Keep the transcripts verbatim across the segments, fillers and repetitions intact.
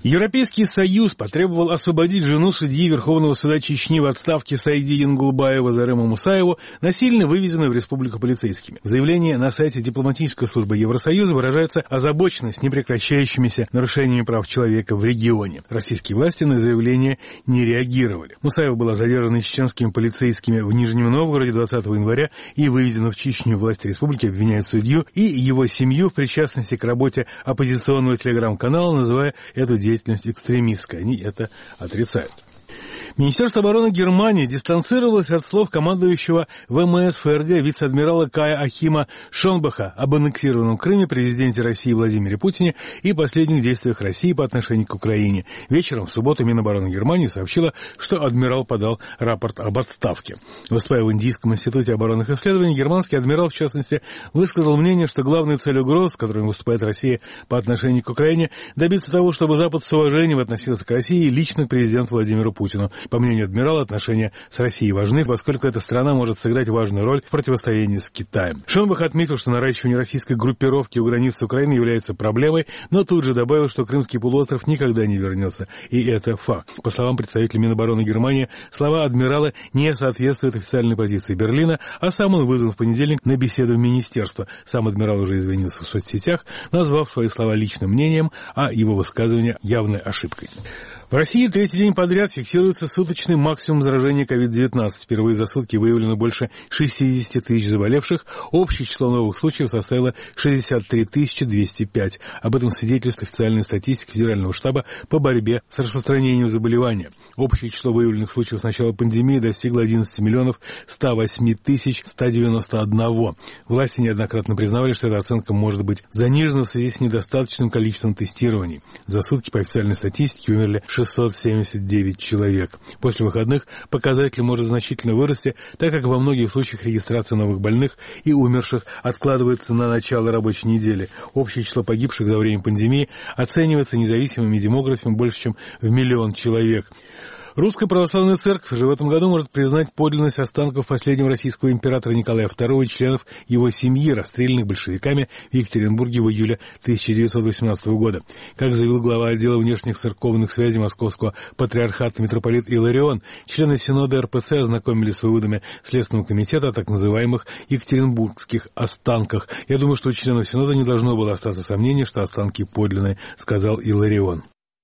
Европейский Союз потребовал освободить жену судьи Верховного суда Чечни в отставке Саиди Янгулбаева Зарема Мусаеву, насильно вывезенную в республику полицейскими. В заявлении на сайте дипломатической службы Евросоюза выражается озабоченность непрекращающимися нарушениями прав человека в регионе. Российские власти на заявление не реагировали. Мусаева была задержана чеченскими полицейскими в Нижнем Новгороде двадцатого января и вывезена в Чечню. Власти республики обвиняют судью и его семью в причастности к работе оппозиционного телеграм-канала, называя эту деятельность деятельность экстремистская. Они это отрицают. Министерство обороны Германии дистанцировалось от слов командующего ВМС ФРГ вице-адмирала Кая Ахима Шонбаха об аннексированном Крыме, президенте России Владимире Путине и последних действиях России по отношению к Украине. Вечером в субботу Минобороны Германии сообщила, что адмирал подал рапорт об отставке. Выступая в Индийском институте оборонных исследований, германский адмирал, в частности, высказал мнение, что главной целью угроз, с которыми выступает Россия по отношению к Украине, добиться того, чтобы Запад с уважением относился к России и лично к президенту Владимиру Путину. По мнению адмирала, отношения с Россией важны, поскольку эта страна может сыграть важную роль в противостоянии с Китаем. Шонбах отметил, что наращивание российской группировки у границ с Украиной является проблемой, но тут же добавил, что Крымский полуостров никогда не вернется. И это факт. По словам представителя Минобороны Германии, слова адмирала не соответствуют официальной позиции Берлина, а сам он вызван в понедельник на беседу в министерство. Сам адмирал уже извинился в соцсетях, назвав свои слова личным мнением, а его высказывание явной ошибкой. В России третий день подряд фиксируется суточный максимум заражения ковид девятнадцать. Впервые за сутки выявлено больше шестьдесят тысяч заболевших. Общее число новых случаев составило шестьдесят три тысячи двести пять. Об этом свидетельствует официальная статистика Федерального штаба по борьбе с распространением заболевания. Общее число выявленных случаев с начала пандемии достигло одиннадцать миллионов сто восемь тысяч сто девяносто один. Власти неоднократно признавали, что эта оценка может быть занижена в связи с недостаточным количеством тестирований. За сутки по официальной статистике умерли шестьсот семьдесят девять человек. После выходных показатель может значительно вырасти, так как во многих случаях регистрация новых больных и умерших откладывается на начало рабочей недели. Общее число погибших за время пандемии оценивается независимыми демографами больше, чем в миллион человек. Русская православная церковь уже в этом году может признать подлинность останков последнего российского императора Николая второго и членов его семьи, расстрелянных большевиками в Екатеринбурге в июле тысяча девятьсот восемнадцатого года. Как заявил глава отдела внешних церковных связей Московского патриархата митрополит Иларион, члены Синода эр пэ цэ ознакомились с выводами Следственного комитета о так называемых екатеринбургских останках. Я думаю, что у членов Синода не должно было остаться сомнений, что останки подлинные, сказал Иларион.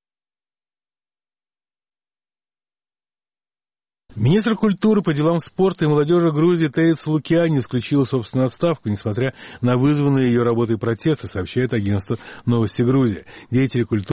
Министр культуры по делам спорта и молодежи Грузии Терец Лукиани исключила собственную отставку, несмотря на вызванные ее работой протесты, сообщает агентство «Новости Грузии». Деятели культуры